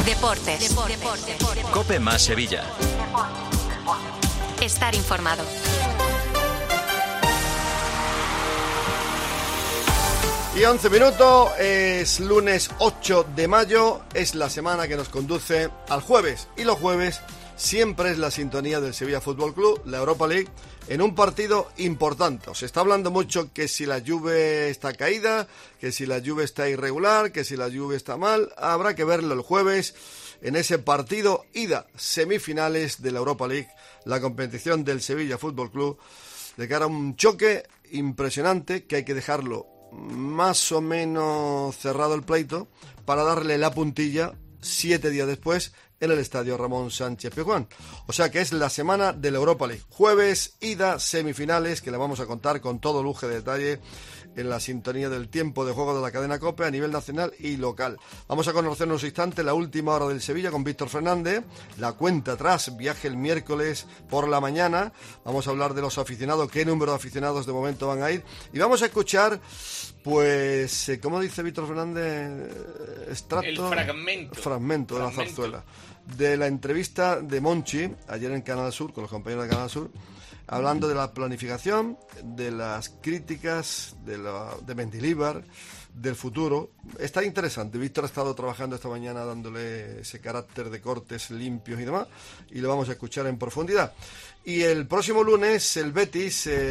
Deportes. COPE más Sevilla. Estar informado. Y 11 minutos, es lunes 8 de mayo, es la semana que nos conduce al jueves. Y los jueves siempre es la sintonía del Sevilla Fútbol Club, la Europa League, en un partido importante. Se está hablando mucho que si la Juve está caída, que si la Juve está irregular, que si la Juve está mal. Habrá que verlo el jueves en ese partido ida, semifinales de la Europa League, la competición del Sevilla Fútbol Club, de cara a un choque impresionante que hay que dejarlo más o menos cerrado el pleito para darle la puntilla 7 días después en el estadio Ramón Sánchez Pizjuán. O sea que es la semana de la Europa League. Jueves, ida, semifinales, que le vamos a contar con todo lujo de detalle en la sintonía del tiempo de juego de la cadena COPE a nivel nacional y local. Vamos a conocer en unos instantes la última hora del Sevilla con Víctor Fernández, la cuenta atrás, viaje el miércoles por la mañana. Vamos a hablar de los aficionados, qué número de aficionados de momento van a ir. Y vamos a escuchar, pues, ¿cómo dice Víctor Fernández? Extracto, el fragmento de la zarzuela. De la entrevista de Monchi, ayer en Canal Sur, con los compañeros de Canal Sur, hablando de la planificación, de las críticas, de Mendilibar, del futuro. Está interesante. Víctor ha estado trabajando esta mañana dándole ese carácter de cortes limpios y demás, y lo vamos a escuchar en profundidad. Y el próximo lunes el Betis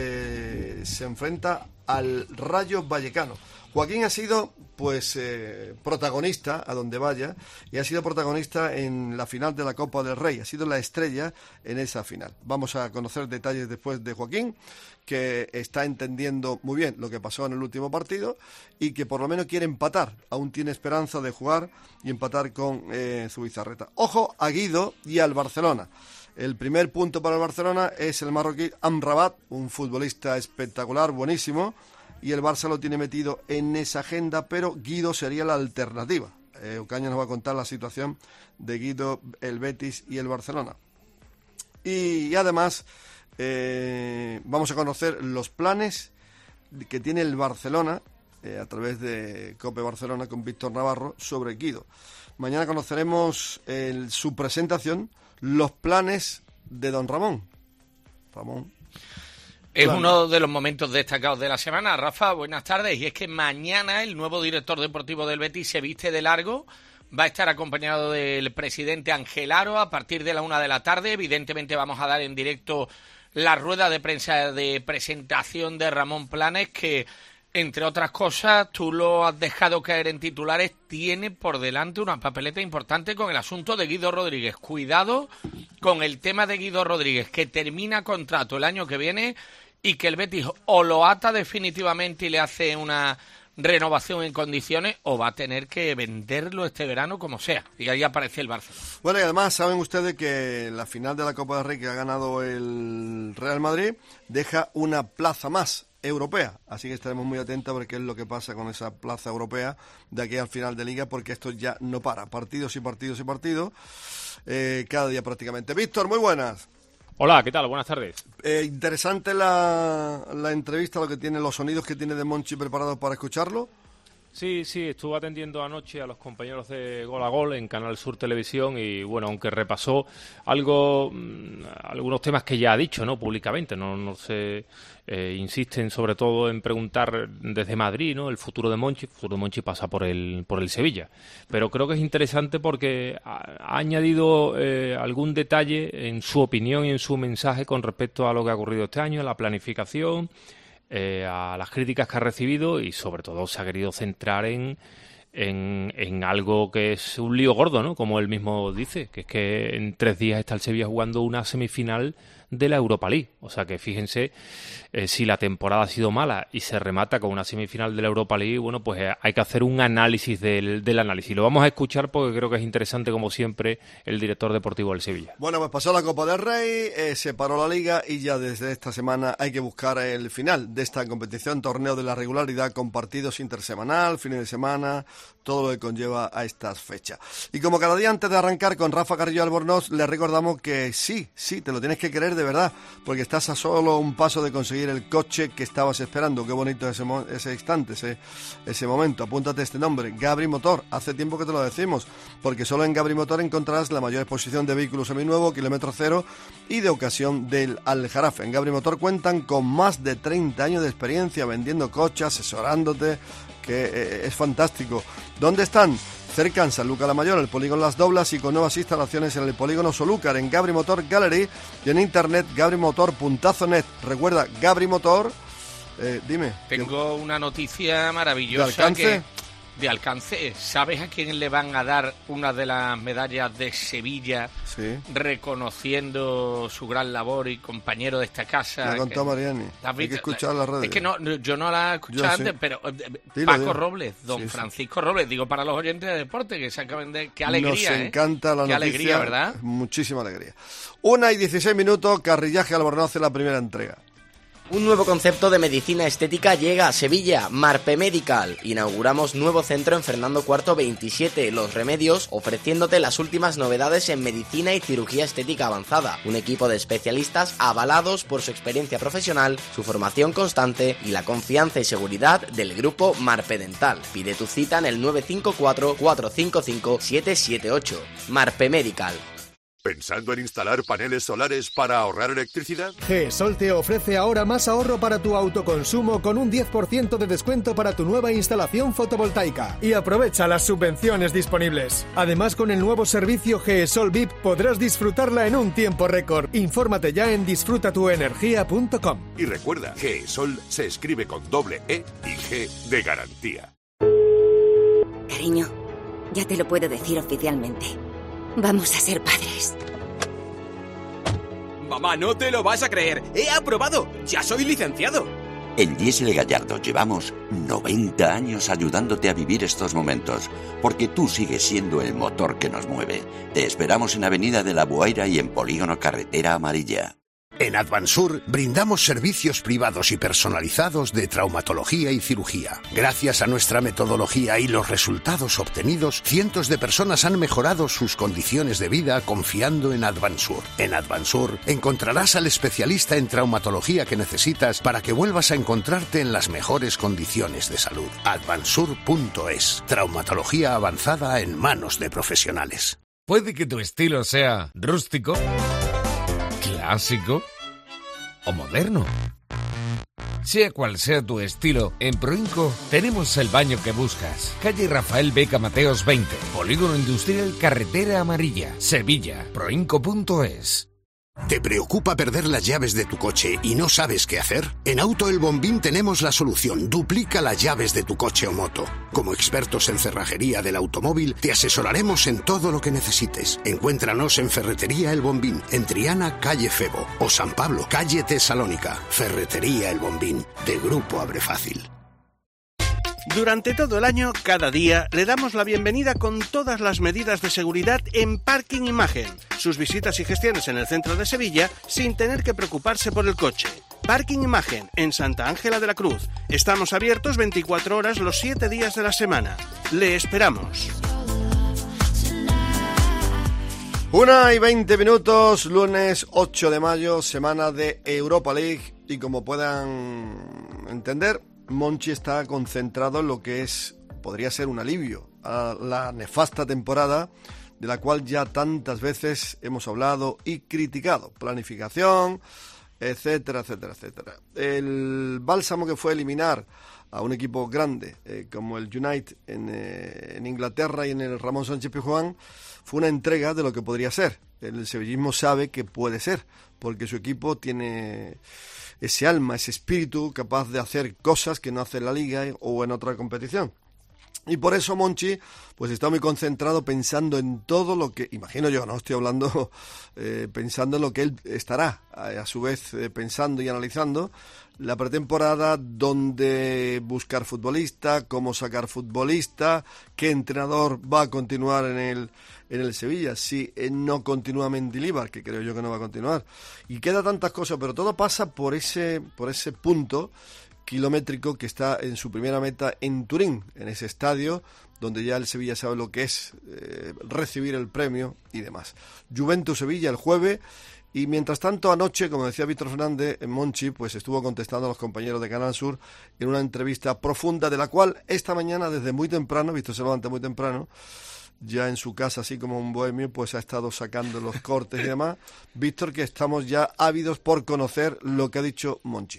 se enfrenta al Rayo Vallecano. Joaquín ha sido protagonista a donde vaya, y ha sido protagonista en la final de la Copa del Rey, ha sido la estrella en esa final. Vamos a conocer detalles después de Joaquín, que está entendiendo muy bien lo que pasó en el último partido y que por lo menos quiere empatar, aún tiene esperanza de jugar y empatar con su Bizarreta. Ojo a Guido y al Barcelona. El primer punto para el Barcelona es el marroquí Amrabat, un futbolista espectacular, buenísimo, y el Barça lo tiene metido en esa agenda, pero Guido sería la alternativa. Ocaña nos va a contar la situación de Guido, el Betis y el Barcelona. Y además vamos a conocer los planes que tiene el Barcelona a través de COPE Barcelona con Víctor Navarro sobre Guido. Mañana conoceremos su presentación, los planes de don Ramón. Es uno de los momentos destacados de la semana. Rafa, buenas tardes. Y es que mañana el nuevo director deportivo del Betis se viste de largo. Va a estar acompañado del presidente Ángel Aro a partir de la 1 de la tarde. Evidentemente vamos a dar en directo la rueda de prensa de presentación de Ramón Planes, que, entre otras cosas, tú lo has dejado caer en titulares, tiene por delante una papeleta importante con el asunto de Guido Rodríguez. Cuidado con el tema de Guido Rodríguez, que termina contrato el año que viene y que el Betis o lo ata definitivamente y le hace una renovación en condiciones, o va a tener que venderlo este verano como sea. Y ahí aparece el Barcelona. Bueno, y además saben ustedes que la final de la Copa del Rey que ha ganado el Real Madrid deja una plaza más europea, así que estaremos muy atentos a ver qué es lo que pasa con esa plaza europea de aquí al final de Liga, porque esto ya no para, partidos y partidos y partidos, cada día prácticamente. Víctor, muy buenas. Hola, ¿qué tal? Buenas tardes. Interesante la entrevista, lo que tiene, los sonidos que tiene de Monchi preparados para escucharlo. Sí, estuve atendiendo anoche a los compañeros de Gol a Gol en Canal Sur Televisión y, bueno, aunque repasó algunos temas que ya ha dicho, ¿no?, públicamente, no sé, insisten sobre todo en preguntar desde Madrid, ¿no?, el futuro de Monchi. El futuro de Monchi pasa por el Sevilla, pero creo que es interesante porque ha añadido algún detalle en su opinión y en su mensaje con respecto a lo que ha ocurrido este año, a la planificación, a las críticas que ha recibido, y sobre todo se ha querido centrar en algo que es un lío gordo, ¿no?, como él mismo dice, que es que en 3 días está el Sevilla jugando una semifinal de la Europa League. O sea que fíjense, si la temporada ha sido mala y se remata con una semifinal de la Europa League, bueno, pues hay que hacer un análisis del análisis. Lo vamos a escuchar porque creo que es interesante, como siempre, el director deportivo del Sevilla. Bueno, pues pasó la Copa del Rey, se paró la Liga y ya desde esta semana hay que buscar el final de esta competición, torneo de la regularidad con partidos intersemanal, fines de semana, todo lo que conlleva a estas fechas. Y como cada día antes de arrancar con Rafa Carrillo Albornoz, les recordamos que sí, te lo tienes que creer de verdad, porque estás a solo un paso de conseguir el coche que estabas esperando. Qué bonito ese instante, ese momento. Apúntate este nombre, Gabri Motor. Hace tiempo que te lo decimos, porque solo en Gabri Motor encontrarás la mayor exposición de vehículos seminuevos, kilómetro cero y de ocasión del Aljarafe. En Gabri Motor cuentan con más de 30 años de experiencia vendiendo coches, asesorándote, que es fantástico. ¿Dónde están? Cerca en Sanlúcar la Mayor, el polígono Las Doblas, y con nuevas instalaciones en el polígono Solúcar, en Gabri Motor Gallery, y en internet gabrimotor.net. Recuerda, Gabri Motor, dime. Tengo una noticia maravillosa. ¿De alcance? De alcance. ¿Sabes a quién le van a dar una de las medallas de Sevilla, sí, reconociendo su gran labor y compañero de esta casa? Me contó Mariani. Hay que escuchar las redes. Es que yo no la he escuchado antes, sí, pero Paco Robles, don Francisco Robles, digo para los oyentes de deporte que se acaben de... ¡Qué alegría! Nos encanta la noticia. ¡Qué alegría!, ¿verdad? Muchísima alegría. 1:16, Carrillaje Albornoz en la primera entrega. Un nuevo concepto de medicina estética llega a Sevilla, Marpe Medical. Inauguramos nuevo centro en Fernando IV 27, Los Remedios, ofreciéndote las últimas novedades en medicina y cirugía estética avanzada. Un equipo de especialistas avalados por su experiencia profesional, su formación constante y la confianza y seguridad del grupo Marpe Dental. Pide tu cita en el 954-455-778. Marpe Medical. ¿Pensando en instalar paneles solares para ahorrar electricidad? GESOL te ofrece ahora más ahorro para tu autoconsumo con un 10% de descuento para tu nueva instalación fotovoltaica. Y aprovecha las subvenciones disponibles. Además, con el nuevo servicio GESOL VIP podrás disfrutarla en un tiempo récord. Infórmate ya en disfrutatuenergia.com. Y recuerda, GESOL se escribe con doble E y G de garantía. Cariño, ya te lo puedo decir oficialmente. Vamos a ser padres. Mamá, no te lo vas a creer. ¡He aprobado! ¡Ya soy licenciado! En Diesel Gallardo llevamos 90 años ayudándote a vivir estos momentos, porque tú sigues siendo el motor que nos mueve. Te esperamos en Avenida de la Buaira y en Polígono Carretera Amarilla. En Advansur brindamos servicios privados y personalizados de traumatología y cirugía. Gracias a nuestra metodología y los resultados obtenidos, cientos de personas han mejorado sus condiciones de vida confiando en Advansur. En Advansur encontrarás al especialista en traumatología que necesitas para que vuelvas a encontrarte en las mejores condiciones de salud. Advansur.es. Traumatología avanzada en manos de profesionales. Puede que tu estilo sea rústico, clásico o moderno. Sea cual sea tu estilo, en Proinco tenemos el baño que buscas. Calle Rafael Beca Mateos 20, Polígono Industrial Carretera Amarilla, Sevilla. Proinco.es. ¿Te preocupa perder las llaves de tu coche y no sabes qué hacer? En Auto El Bombín tenemos la solución. Duplica las llaves de tu coche o moto. Como expertos en cerrajería del automóvil, te asesoraremos en todo lo que necesites. Encuéntranos en Ferretería El Bombín, en Triana, calle Febo, o San Pablo, calle Tesalónica. Ferretería El Bombín, de Grupo Abre Fácil. Durante todo el año, cada día, le damos la bienvenida con todas las medidas de seguridad en Parking Imagen. Sus visitas y gestiones en el centro de Sevilla sin tener que preocuparse por el coche. Parking Imagen, en Santa Ángela de la Cruz. Estamos abiertos 24 horas los 7 días de la semana. Le esperamos. 1:20, lunes 8 de mayo, semana de Europa League. Y como puedan entender, Monchi está concentrado en lo que podría ser un alivio a la nefasta temporada de la cual ya tantas veces hemos hablado y criticado. Planificación, etcétera, etcétera, etcétera. El bálsamo que fue eliminar a un equipo grande como el United en Inglaterra y en el Ramón Sánchez Pizjuán fue una entrega de lo que podría ser. El sevillismo sabe que puede ser, porque su equipo tiene ese alma, ese espíritu capaz de hacer cosas que no hace en la Liga o en otra competición. Y por eso Monchi pues está muy concentrado pensando en todo lo que, imagino yo, no estoy hablando, pensando en lo que él estará a su vez pensando y analizando la pretemporada, dónde buscar futbolista, cómo sacar futbolista, qué entrenador va a continuar en el Sevilla, si no continúa Mendilibar, que creo yo que no va a continuar. Y queda tantas cosas, pero todo pasa por ese punto kilométrico que está en su primera meta en Turín, en ese estadio donde ya el Sevilla sabe lo que es recibir el premio y demás. Juventus-Sevilla el jueves. Y mientras tanto, anoche, como decía Víctor Fernández, Monchi pues estuvo contestando a los compañeros de Canal Sur en una entrevista profunda, de la cual esta mañana, desde muy temprano, Víctor se levanta muy temprano, ya en su casa, así como un bohemio, pues ha estado sacando los cortes y demás. Víctor, que estamos ya ávidos por conocer lo que ha dicho Monchi.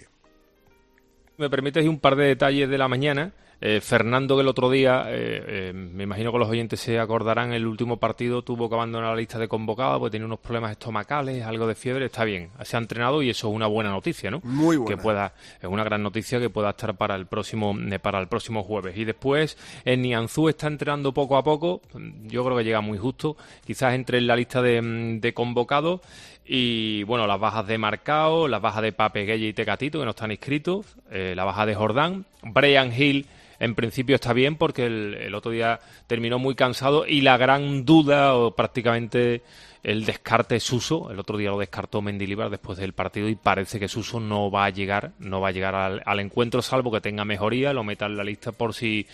Me permites un par de detalles de la mañana. Fernando, que el otro día, me imagino que los oyentes se acordarán, el último partido tuvo que abandonar la lista de convocados porque tenía unos problemas estomacales, algo de fiebre. Está bien, se ha entrenado y eso es una buena noticia, ¿no? Muy buena. Es una gran noticia que pueda estar para el próximo jueves. Y después, Nianzú está entrenando poco a poco, yo creo que llega muy justo, quizás entre en la lista de convocados. Y bueno, las bajas de Marcao, las bajas de Pape Gueye y Tecatito, que no están inscritos, la baja de Jordán, Brian Hill en principio está bien porque el otro día terminó muy cansado, y la gran duda o prácticamente el descarte es Suso. El otro día lo descartó Mendilibar después del partido y parece que Suso no va a llegar al encuentro, salvo que tenga mejoría, lo meta en la lista por si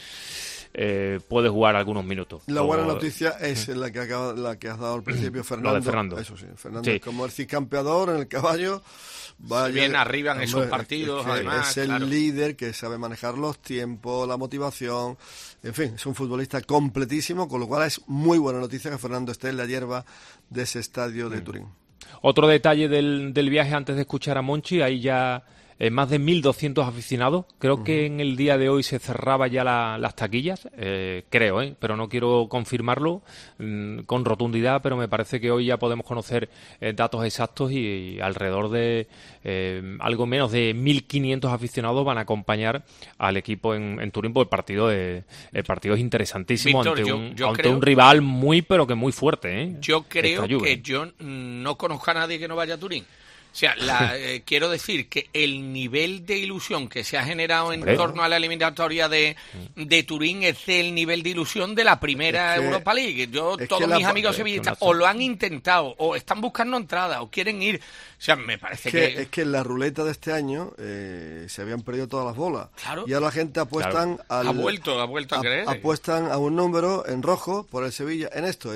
puede jugar algunos minutos. La buena noticia es la que has dado al principio, Fernando. Lo de Fernando. Eso sí, Fernando sí. Como el cicampeador en el caballo. Bien arriba en esos partidos, además. Es el líder que sabe manejar los tiempos, la motivación. En fin, es un futbolista completísimo, con lo cual es muy buena noticia que Fernando esté en la hierba de ese estadio de Turín. Otro detalle del viaje, antes de escuchar a Monchi, ahí ya más de 1.200 aficionados. Creo que en el día de hoy se cerraba ya las taquillas, creo, pero no quiero confirmarlo con rotundidad, pero me parece que hoy ya podemos conocer datos exactos y alrededor de algo menos de 1.500 aficionados van a acompañar al equipo en Turín, porque el partido es interesantísimo. Víctor, ante un rival muy, pero que muy fuerte. Yo creo que yo no conozco a nadie que no vaya a Turín. O sea, quiero decir que el nivel de ilusión que se ha generado en torno a la eliminatoria de Turín es el nivel de ilusión de la primera Europa League. Todos mis amigos sevillistas o lo han intentado, o están buscando entradas, o quieren ir. O sea, me parece que... Es que en la ruleta de este año se habían perdido todas las bolas. Claro. Y ahora la gente apuestan Ha vuelto a creer. Apuestan a un número en rojo por el Sevilla. En esto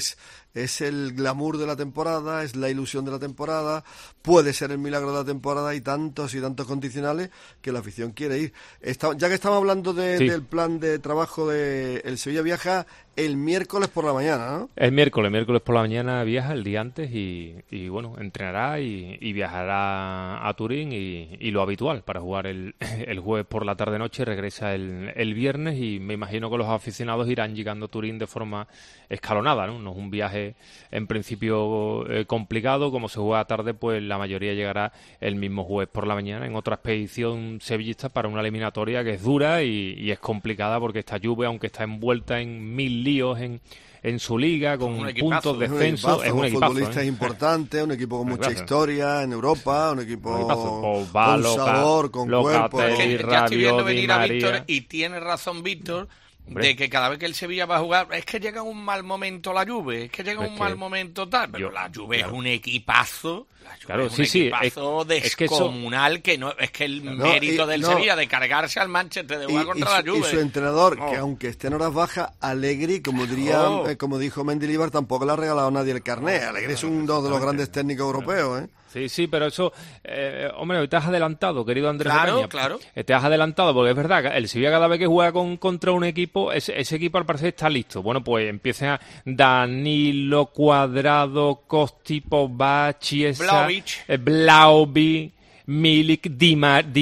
es el glamour de la temporada, es la ilusión de la temporada, puede ser el milagro de la temporada, y tantos condicionales que la afición quiere ir. Ya que estamos hablando del plan de trabajo el Sevilla viaja el miércoles por la mañana, ¿no? El miércoles por la mañana viaja, el día antes, y bueno, entrenará y viajará a Turín y lo habitual para jugar el jueves por la tarde-noche, regresa el viernes, y me imagino que los aficionados irán llegando a Turín de forma escalonada, ¿no? No es un viaje en principio complicado. Como se juega tarde, pues la mayoría llegará el mismo jueves por la mañana en otra expedición sevillista para una eliminatoria que es dura y es complicada, porque esta Juve, aunque está envuelta en 1000 líos en su liga, con puntos de descenso, es un equipazo, futbolistas importantes, un equipo con mucha historia en Europa, un equipo con sabor, con cuerpo. Ya estoy viendo venir a Víctor, y tiene razón Víctor, de que cada vez que el Sevilla va a jugar, es que llega un mal momento la Juve, mal momento tal, pero la Juve es un equipazo. Equipazo descomunal, que no es que el mérito del Sevilla de cargarse al Manchester de jugar contra la Juve. Y su entrenador, que aunque esté en horas bajas, Allegri, como dijo Mendilibar, tampoco le ha regalado a nadie el carné. Allegri es uno de los grandes técnicos europeos, Sí, pero eso, hombre, te has adelantado, querido Andrés Ocaña. Claro. Te has adelantado, porque es verdad, el Sevilla cada vez que juega contra un equipo, ese equipo al parecer está listo. Bueno, pues empiezan a Danilo, Cuadrado, Kosti, Pogba, Chiesa, Vlahovic, Milik, Di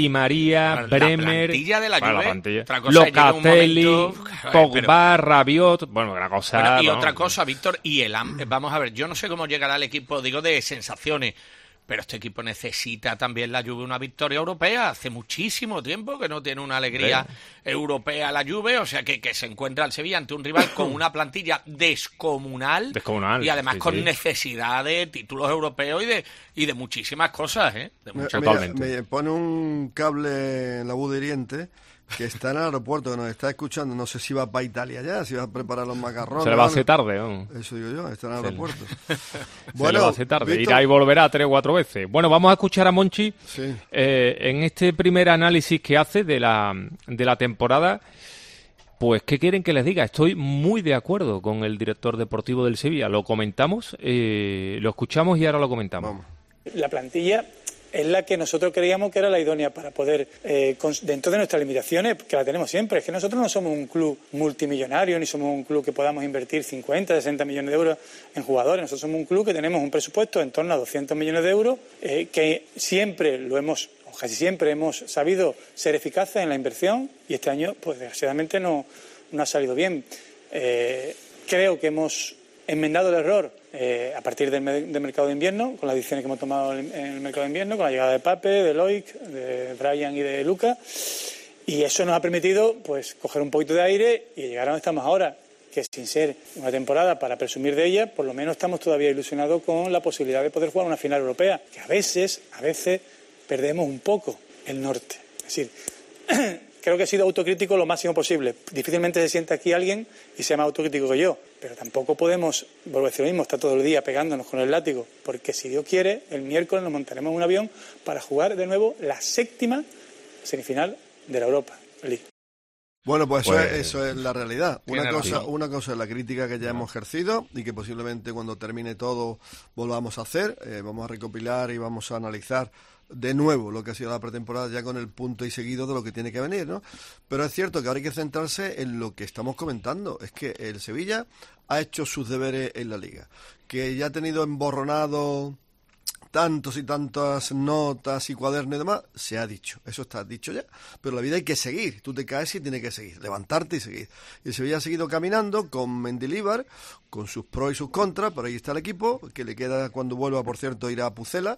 María, Bremer, plantilla de la Juve, Locatelli, Pogba, Rabiot, bueno, una cosa... otra cosa, Víctor, vamos a ver, yo no sé cómo llegará el equipo, digo, de sensaciones, pero este equipo necesita también la Juve una victoria europea. Hace muchísimo tiempo que no tiene una alegría europea la Juve, o sea que se encuentra el Sevilla ante un rival con una plantilla descomunal y además con necesidad de títulos europeos y de muchísimas cosas, Me pone un cable en la voz de hiriente que está en el aeropuerto, que nos está escuchando. No sé si va para Italia ya, si va a preparar los macarrones. Se le va a hacer tarde, ¿no? Eso digo yo, está en el aeropuerto. Bueno, se le va a hacer tarde, Víctor... irá y volverá 3 o 4 veces. Bueno, vamos a escuchar a Monchi en este primer análisis que hace de la temporada. Pues, ¿qué quieren que les diga? Estoy muy de acuerdo con el director deportivo del Sevilla. Lo comentamos, lo escuchamos y ahora lo comentamos. Vamos. La plantilla es la que nosotros creíamos que era la idónea para poder, dentro de nuestras limitaciones, que la tenemos siempre, es que nosotros no somos un club multimillonario, ni somos un club que podamos invertir 50, 60 millones de euros en jugadores. Nosotros somos un club que tenemos un presupuesto en torno a 200 millones de euros, que siempre casi siempre hemos sabido ser eficaces en la inversión, y este año, pues desgraciadamente no ha salido bien. Creo que hemos enmendado el error a partir del mercado de invierno, con las decisiones que hemos tomado en el mercado de invierno, con la llegada de Pape, de Loic, de Brian y de Luca, y eso nos ha permitido pues coger un poquito de aire y llegar a donde estamos ahora, que sin ser una temporada para presumir de ella, por lo menos estamos todavía ilusionados con la posibilidad de poder jugar una final europea, que a veces perdemos un poco el norte. Es decir, creo que he sido autocrítico lo máximo posible. Difícilmente se sienta aquí alguien y sea más autocrítico que yo, pero tampoco podemos, vuelvo a decir lo mismo, estar todo el día pegándonos con el látigo, porque si Dios quiere, el miércoles nos montaremos en un avión para jugar de nuevo la 7ª semifinal de la Europa League. Bueno, pues eso es la realidad. Una cosa es la crítica que ya hemos ejercido y que posiblemente cuando termine todo volvamos a hacer. Vamos a recopilar y vamos a analizar de nuevo lo que ha sido la pretemporada ya con el punto y seguido de lo que tiene que venir, ¿no? Pero es cierto que ahora hay que centrarse en lo que estamos comentando. Es que el Sevilla ha hecho sus deberes en la Liga, que ya ha tenido emborronado tantos y tantas notas y cuadernos y demás, se ha dicho, eso está dicho ya, pero la vida hay que seguir, tú te caes y tienes que seguir, levantarte y seguir. Y el Sevilla ha seguido caminando con Mendilibar, con sus pros y sus contras, pero ahí está el equipo, que le queda cuando vuelva, por cierto, irá a Pucela,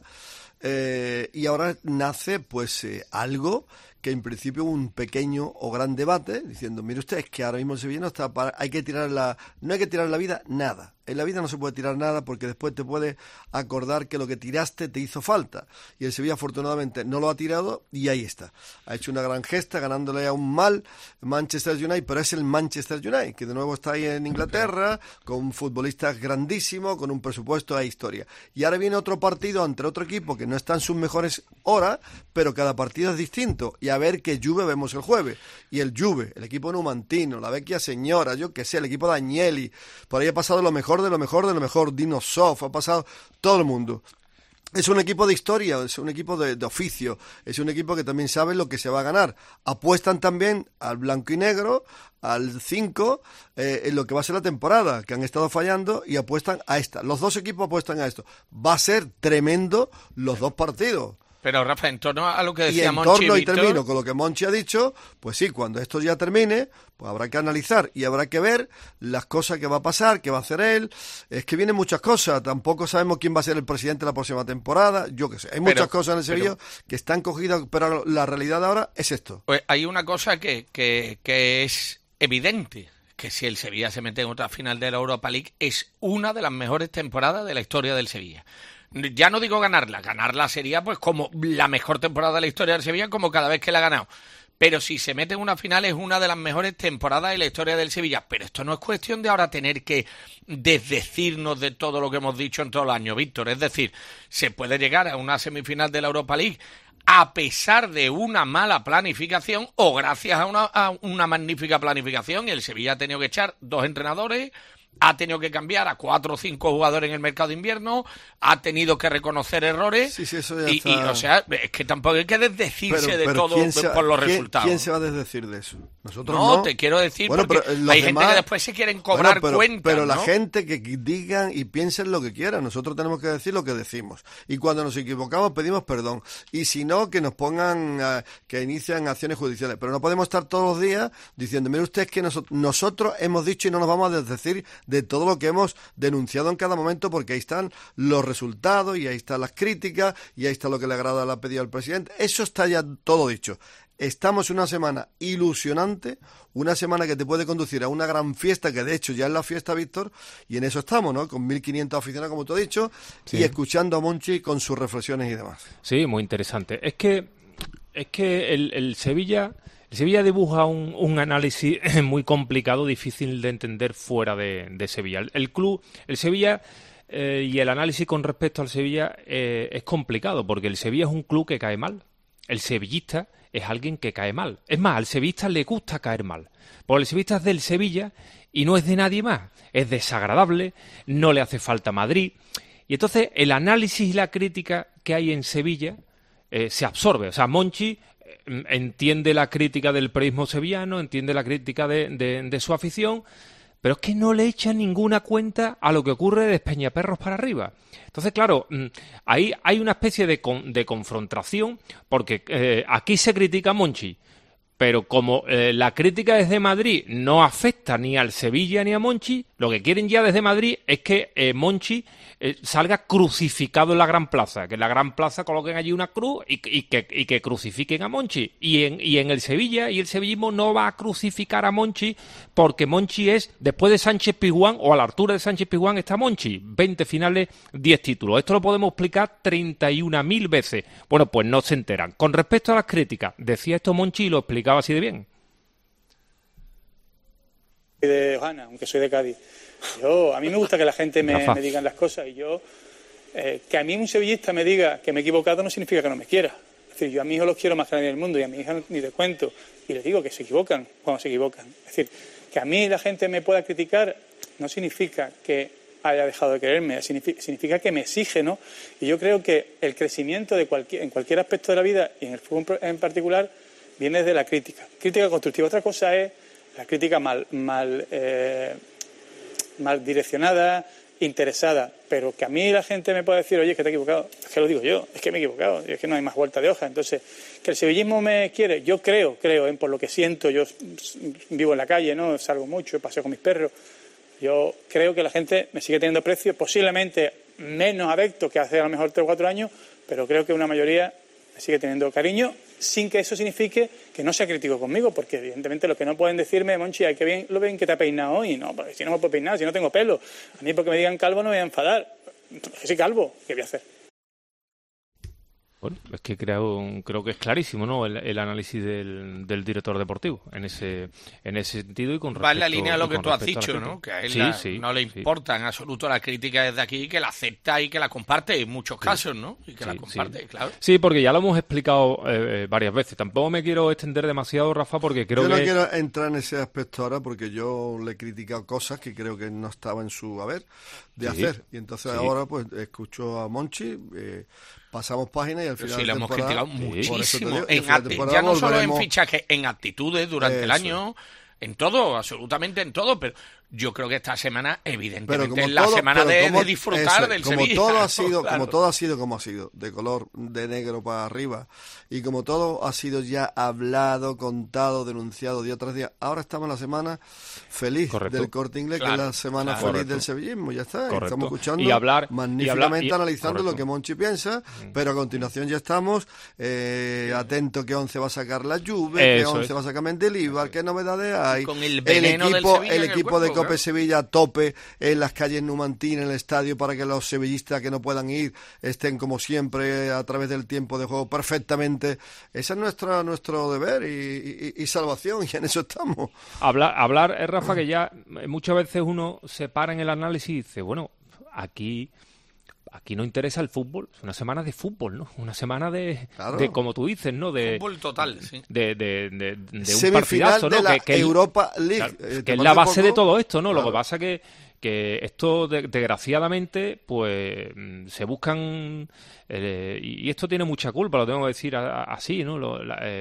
y ahora nace pues algo que en principio un pequeño o gran debate, diciendo, mire usted, es que ahora mismo el Sevilla no está para, no hay que tirar la vida, nada. En la vida no se puede tirar nada porque después te puedes acordar que lo que tiraste te hizo falta. Y el Sevilla afortunadamente no lo ha tirado y ahí está. Ha hecho una gran gesta ganándole a un mal Manchester United, pero es el Manchester United, que de nuevo está ahí en Inglaterra, con futbolistas grandísimos, con un presupuesto a historia. Y ahora viene otro partido ante otro equipo que no está en sus mejores horas, pero cada partido es distinto. Y a ver qué Juve vemos el jueves. Y el Juve, el equipo numantino, la Vecchia Señora, yo que sé, el equipo de Agnelli, por ahí ha pasado lo mejor de lo mejor, Dino Sof, ha pasado todo el mundo. Es un equipo de historia, es un equipo de oficio, es un equipo que también sabe lo que se va a ganar. Apuestan también al blanco y negro, al 5, en lo que va a ser la temporada, que han estado fallando, y apuestan a esta. Los dos equipos apuestan a esto. Va a ser tremendo los dos partidos. Pero, Rafa, en torno a lo que decía Monchi, y en torno, Víctor... y termino con lo que Monchi ha dicho, pues sí, cuando esto ya termine, pues habrá que analizar y habrá que ver las cosas que va a pasar, qué va a hacer él. Es que vienen muchas cosas, tampoco sabemos quién va a ser el presidente la próxima temporada, yo qué sé. Hay muchas cosas en el Sevilla que están cogidas, pero la realidad de ahora es esto. Pues hay una cosa que es evidente, que si el Sevilla se mete en otra final de la Europa League, es una de las mejores temporadas de la historia del Sevilla. Ya no digo ganarla sería pues como la mejor temporada de la historia del Sevilla, como cada vez que la ha ganado. Pero si se mete en una final es una de las mejores temporadas de la historia del Sevilla. Pero esto no es cuestión de ahora tener que desdecirnos de todo lo que hemos dicho en todo el año, Víctor. Es decir, se puede llegar a una semifinal de la Europa League a pesar de una mala planificación o gracias a una magnífica planificación. Y el Sevilla ha tenido que echar 2 entrenadores, ha tenido que cambiar a 4 o 5 jugadores en el mercado de invierno, ha tenido que reconocer errores, sí, eso ya está... o sea, es que tampoco hay que desdecirse de todo por los resultados. ¿Quién se va a desdecir de eso? Nosotros no, te quiero decir, porque hay gente que después se quieren cobrar cuentas, pero la ¿no? gente que digan y piensen lo que quieran, nosotros tenemos que decir lo que decimos, y cuando nos equivocamos pedimos perdón, y si no, que nos pongan, que inician acciones judiciales, pero no podemos estar todos los días diciendo, mire usted, es que nosotros hemos dicho y no nos vamos a desdecir de todo lo que hemos denunciado en cada momento, porque ahí están los resultados y ahí están las críticas y ahí está lo que le agrada a la pedida al presidente. Eso está ya todo dicho. Estamos en una semana ilusionante, una semana que te puede conducir a una gran fiesta, que de hecho ya es la fiesta, Víctor, y en eso estamos, ¿no? Con 1.500 aficionados, como tú has dicho, sí, y escuchando a Monchi con sus reflexiones y demás. Sí, muy interesante. Es que el Sevilla El Sevilla dibuja un análisis muy complicado, difícil de entender fuera de Sevilla. El Sevilla y el análisis con respecto al Sevilla es complicado, porque el Sevilla es un club que cae mal. El sevillista es alguien que cae mal. Es más, al sevillista le gusta caer mal. Porque el sevillista es del Sevilla y no es de nadie más. Es desagradable, no le hace falta Madrid. Y entonces el análisis y la crítica que hay en Sevilla se absorbe. O sea, Monchi entiende la crítica del periodismo sevillano, entiende la crítica de su afición, pero es que no le echa ninguna cuenta a lo que ocurre de Peñaperros para arriba. Entonces, claro, ahí hay una especie de confrontación, porque aquí se critica a Monchi, pero como la crítica desde Madrid no afecta ni al Sevilla ni a Monchi, lo que quieren ya desde Madrid es que Monchi salga crucificado en la Gran Plaza, que en la Gran Plaza coloquen allí una cruz y que crucifiquen a Monchi. Y en el Sevilla y el sevillismo no va a crucificar a Monchi, porque Monchi es, después de Sánchez Pizjuán, o a la altura de Sánchez Pizjuán está Monchi, 20 finales, 10 títulos. Esto lo podemos explicar 31.000 veces. Bueno, pues no se enteran. Con respecto a las críticas, decía esto Monchi y lo explicaba así de bien. De Ojana, aunque soy de Cádiz. A mí me gusta que la gente me digan las cosas, y que a mí un sevillista me diga que me he equivocado no significa que no me quiera. Es decir, yo a mis hijos los quiero más que a nadie del mundo, y a mi hija ni te cuento, y les digo que se equivocan cuando se equivocan. Es decir, que a mí la gente me pueda criticar no significa que haya dejado de quererme, significa que me exige, ¿no? Y yo creo que el crecimiento en cualquier aspecto de la vida, y en el fútbol en particular, viene desde la crítica constructiva. Otra cosa es la crítica mal direccionada, interesada, pero que a mí la gente me pueda decir, oye, es que te he equivocado, es que lo digo yo, es que me he equivocado, es que no hay más vuelta de hoja. Entonces, que el sevillismo me quiere, yo creo, por lo que siento, yo vivo en la calle, ¿no? Salgo mucho, paseo con mis perros, yo creo que la gente me sigue teniendo aprecio, posiblemente menos adepto que hace a lo mejor 3 o 4 años, pero creo que una mayoría me sigue teniendo cariño, sin que eso signifique que no sea crítico conmigo, porque evidentemente lo que no pueden decirme, Monchi, ay, qué bien lo ven que te ha peinado hoy, no, porque si no me puedo peinar, si no tengo pelo, a mí porque me digan calvo no me voy a enfadar, que soy calvo, ¿qué voy a hacer? Bueno, es que creo que es clarísimo, ¿no? El análisis del director deportivo en ese sentido, y con respecto, va en la línea de lo que tú has dicho, ¿no? Que a él no le importa en absoluto la crítica desde aquí, que la acepta y que la comparte en muchos casos, ¿no? Y que la comparte, claro. Sí, porque ya lo hemos explicado varias veces. Tampoco me quiero extender demasiado, Rafa, porque creo que... Yo no quiero entrar en ese aspecto ahora, porque yo le he criticado cosas que creo que no estaba en su haber de hacer. Y entonces ahora pues escucho a Monchi... pasamos página y al final sí, le hemos criticado muchísimo. Ya no solo en fichaje, en actitudes durante el año, en todo, absolutamente en todo, pero yo creo que esta semana, evidentemente, es la semana de disfrutar del Sevilla. Como todo ha sido como ha sido, de color de negro para arriba, y como todo ha sido ya hablado, contado, denunciado día tras día, ahora estamos en la semana feliz del Corte Inglés, que es la semana feliz del sevillismo, ya está. Estamos escuchando magníficamente analizando lo que Monchi piensa, pero a continuación ya estamos atentos qué 11 va a sacar la Juve, qué 11 va a sacar Mendilibar, qué novedades hay. Con el veneno del Sevilla el equipo de Cope Sevilla a tope en las calles Numantín, en el estadio, para que los sevillistas que no puedan ir estén como siempre a través del tiempo de juego perfectamente. Ese es nuestro deber y salvación, y en eso estamos. Hablar, Rafa, que ya muchas veces uno se para en el análisis y dice, bueno, aquí no interesa el fútbol, es una semana de fútbol, ¿no? Una semana de como tú dices, ¿no? De fútbol total, sí. De un partidazo, ¿no? De la Europa League. Claro, que es la base de todo esto, ¿no? Claro. Lo que pasa que esto, desgraciadamente, pues se buscan... y esto tiene mucha culpa, lo tengo que decir así, ¿no?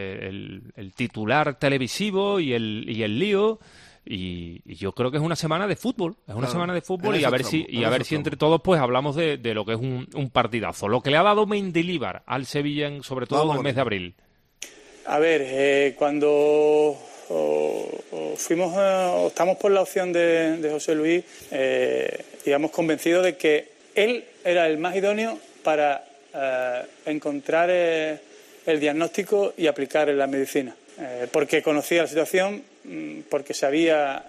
El titular televisivo y el lío... Y yo creo que es una semana de fútbol, semana de fútbol, y a ver si entre todos pues hablamos de lo que es un partidazo, lo que le ha dado Mendilibar al Sevilla, sobre todo en el mes de abril. A ver, cuando optamos por la opción de José Luis, íbamos convencidos de que él era el más idóneo para encontrar el diagnóstico y aplicar en la medicina, porque conocía la situación, porque sabía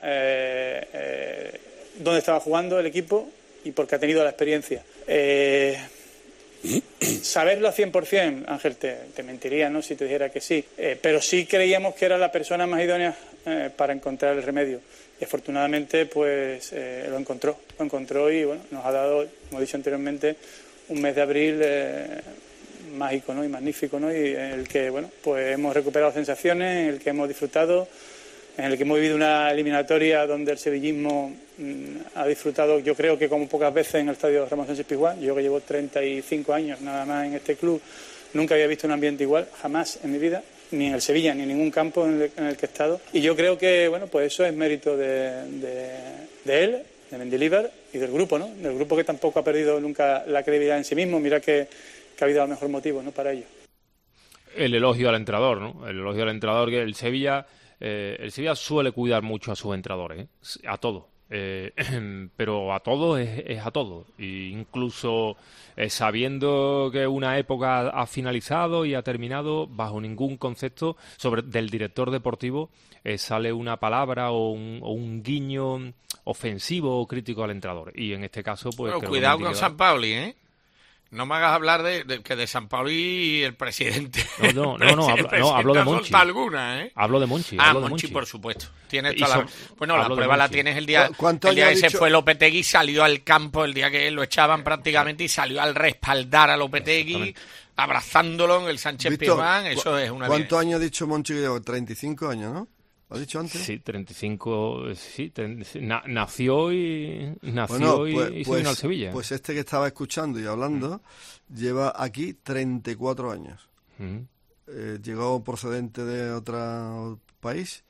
dónde estaba jugando el equipo y porque ha tenido la experiencia. saberlo a 100%, Ángel, te mentiría, ¿no?, si te dijera que sí. Pero sí creíamos que era la persona más idónea para encontrar el remedio. Y afortunadamente, pues lo encontró y, bueno, nos ha dado, como he dicho anteriormente, un mes de abril mágico, ¿no?, y magnífico, ¿no?, y en el que, bueno, pues hemos recuperado sensaciones, en el que hemos disfrutado, en el que hemos vivido una eliminatoria donde el sevillismo ha disfrutado, yo creo que como pocas veces, en el estadio Ramón Sánchez Pizjuán. Yo, que llevo 35 años nada más en este club, nunca había visto un ambiente igual, jamás en mi vida, ni en el Sevilla, ni en ningún campo en el que he estado. Y yo creo que, bueno, pues eso es mérito de él, de Mendilibar y del grupo, ¿no? Del grupo, que tampoco ha perdido nunca la credibilidad en sí mismo. Mira que ha habido a lo mejor motivos, ¿no?, para ello. El elogio al entrenador, ¿no? El elogio al entrenador, que el Sevilla suele cuidar mucho a sus entrenadores, a todo. Pero a todo es a todo. E incluso sabiendo que una época ha finalizado y ha terminado, bajo ningún concepto del director deportivo sale una palabra o un guiño ofensivo o crítico al entrenador. Y en este caso, pues... Bueno, cuidado con Sampaoli, ¿eh? No me hagas hablar de Sampaoli y el presidente. No, hablo de Monchi. Alguna, ¿eh? Hablo de Monchi. Monchi, por supuesto. Tienes toda la prueba la tienes el día que se fue Lopetegui, salió al campo el día que lo echaban prácticamente y salió al respaldar a Lopetegui, abrazándolo en el Sánchez Pizjuán. Eso es una... ¿Cuántos años ha dicho Monchi que lleva? 35 años, ¿no? ¿Lo has dicho antes? Sí, 35, sí. Nació y se vino al Sevilla. Pues este que estaba escuchando y hablando lleva aquí 34 años. Llegó procedente de otro país,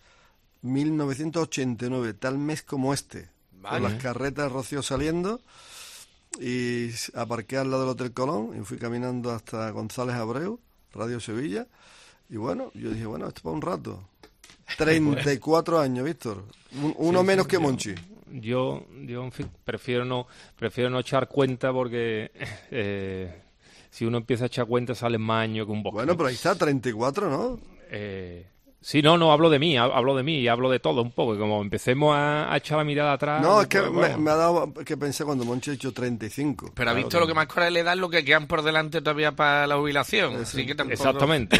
1989, tal mes como este. Vale. Con las carretas Rocío saliendo, y aparqué al lado del Hotel Colón y fui caminando hasta González Abreu, Radio Sevilla, y bueno, yo dije, bueno, esto para un rato. 34 años, Víctor. Uno menos que Monchi. Yo en fin, prefiero no echar cuenta, porque si uno empieza a echar cuenta salen más años que un bosque. Bueno, pero ahí está, 34, ¿no? Sí, no, hablo de mí y hablo de todo un poco. Y como empecemos a echar la mirada atrás... No, es que me ha dado que pensé cuando Monchi ha hecho 35. Pero ha visto lo que más coraje le da, lo que quedan por delante todavía para la jubilación. Así que tampoco... Exactamente.